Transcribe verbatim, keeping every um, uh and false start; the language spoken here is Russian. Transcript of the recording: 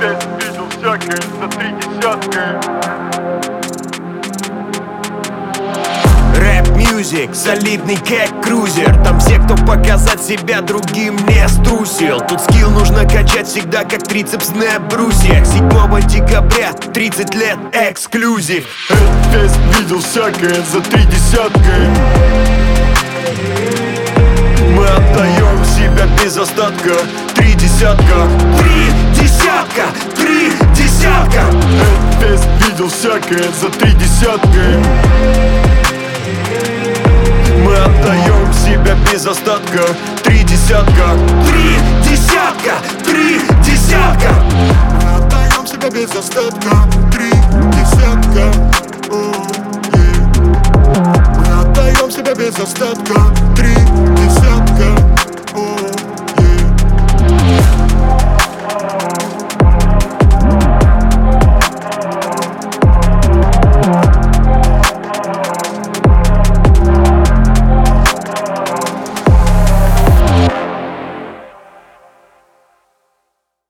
Здесь видел всякое за три десятка. Рэп-мьюзик, солидный как крузер. Там все, кто показать себя другим не струсил. Тут скилл нужно качать всегда, как трицепс на брусьях. Седьмого декабря, тридцать лет, эксклюзив. Здесь видел всякое за три десятка. Мы отдаем себя без остатка. Три десятка, три десятка, три десятка. Здесь видел всякое за три десятка. Мы отдаем себя без остатка. Три десятка, три десятка, три десятка. Мы отдаем себя без остатка. Три десятка. О, yeah. Мы отдаем себя без остатка. Три